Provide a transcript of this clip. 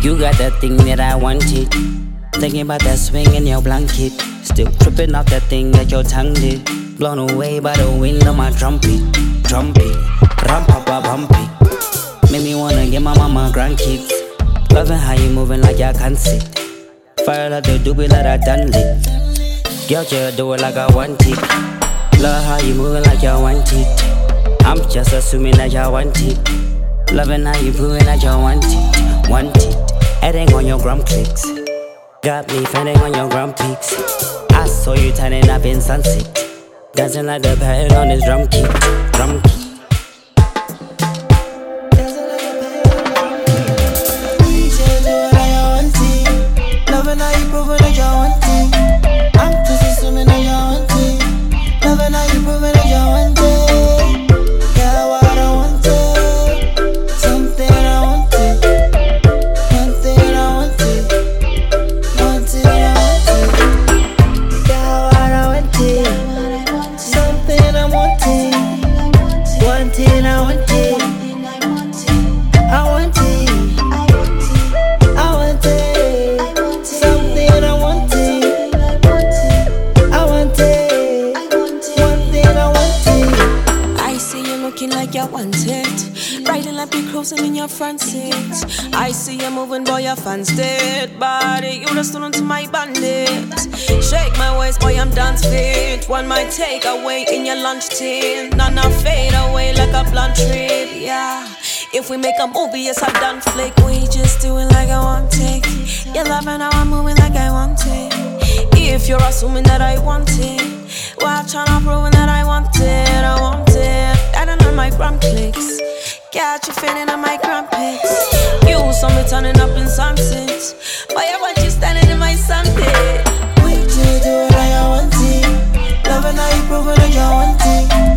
You got that thing that I wanted. Thinking about that swing in your blanket. Still tripping off that thing that your tongue did. Blown away by the wind of my trumpet. Trumpet, ram pa pa bumpy. Make me wanna get my mama grandkids. Loving how you moving like you can't sit. Fire like the doobie like I done lit. Girl, you do it like I want it. Love how you moving like you want it. I'm just assuming that you want it. Loving how you proving that you want it. Want it. Heading on your gram clicks. Got me fending on your gram peaks. I saw you turning up in sunset. Dancing like the pedal on this drum kit. Drum kit. Loving how you proving that you want it. I'm just assuming that you want it. Loving how you proving that you want it. Got what I want it. Something I want it. One thing I want it. One thing I want it. Got what I want it. Something I want it. One thing I want it. I want it. Like you want it. Riding like we cruising in your front seat. I see you moving, boy, your fans dead. Body, you just stood onto my bandit. Shake my waist, boy, I'm dance fit. One might take away in your lunch tin. None fade away like a blunt trip, yeah. If we make a movie, yes, I've done flick. We just do it like I want it. You're loving how I'm moving like I want it. If you're assuming that I want it, well, tryna prove that I want it. I want it. I don't know my gram clicks. Got you feeling on my gram pics. You saw me turning up in sunsets. Why I want you standing in my sunset? Wait till you do it like I want it. Loving how you proving that you want it.